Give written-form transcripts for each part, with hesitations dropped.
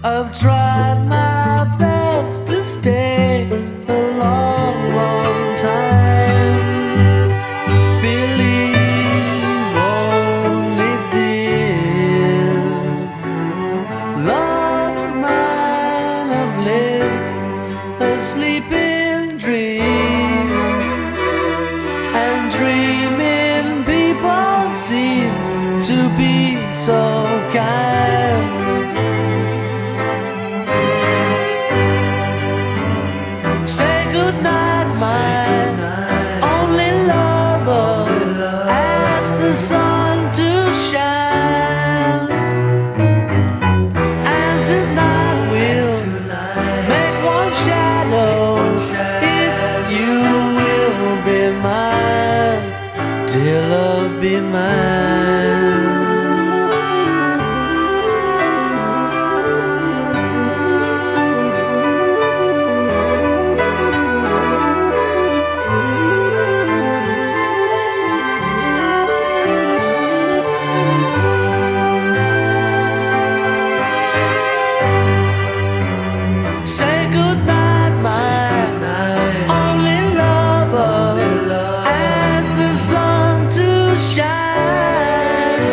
I've tried my best to stay a long, long time. Believe only, dear. Love of mine, I've lived a sleeping dream, and dreaming people seem to be so kind. Say goodnight, my only lover. Ask the sun to shine, and tonight we'll make one shadow. If you will be mine, dear love, be mine. Say goodnight, my only lover. Ask the sun to shine,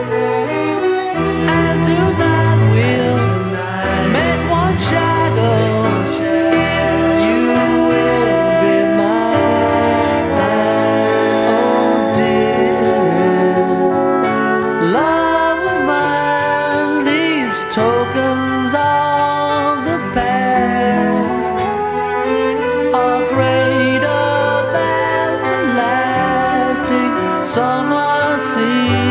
and tonight we'll make one shadow. If you will be mine, oh dear. Love of mine, these tokens of the past are greater than the lasting summer sea.